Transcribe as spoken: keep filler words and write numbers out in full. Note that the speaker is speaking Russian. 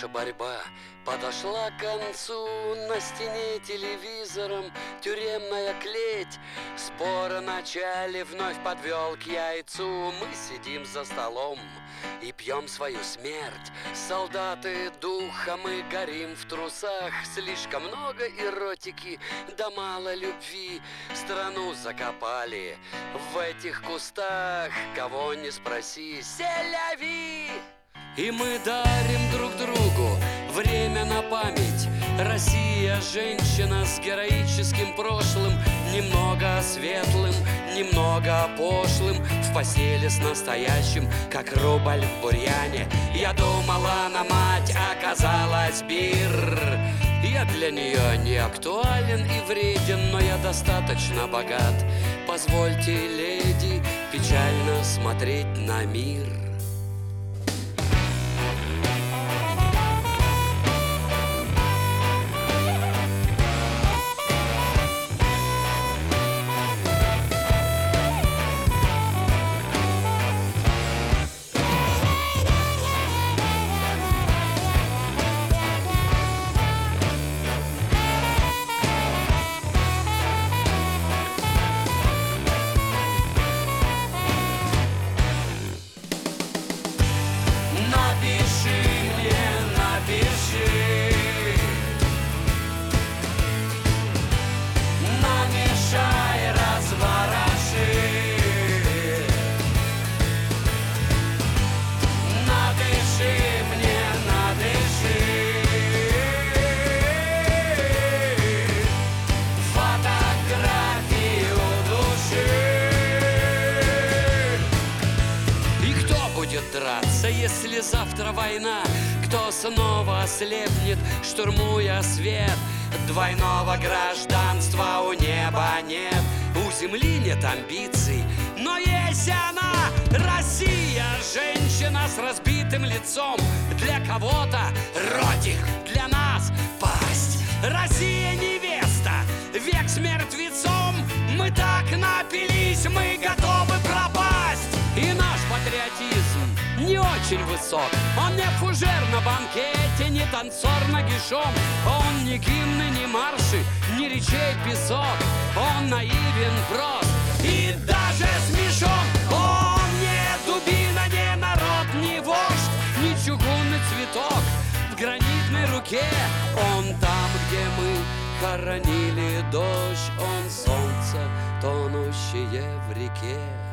Наша борьба подошла к концу. На стене телевизором тюремная клеть. Спор о начале вновь подвел к яйцу. Мы сидим за столом и пьем свою смерть. Солдаты духа, мы горим в трусах. Слишком много эротики, да мало любви. Страну закопали в этих кустах. Кого не спроси, селяви! И мы дарим друг другу время на память. Россия, женщина с героическим прошлым, немного светлым, немного пошлым, в постели с настоящим, как рубль в бурьяне. Я думала, на мать оказалась бир. Я для нее не актуален и вреден, но я достаточно богат. Позвольте, леди, печально смотреть на мир. Драться, если завтра война? Кто снова ослепнет, штурмуя свет? Двойного гражданства у неба нет, у земли нет амбиций, но есть она, Россия, женщина с разбитым лицом. Для кого-то ротик, для нас пасть. Россия невеста, век с мертвецом. Мы так напились, мы готовы пропасть. И наш патриотизм не очень высок. Он не фужер на банкете, не танцор нагишом. Он не гимны, не марши, не речей песок. Он наивен, прост и даже смешон. Он не дубина, не народ, не вождь, не чугунный цветок в гранитной руке. Он там, где мы хоронили дождь. Он солнце, тонущее в реке.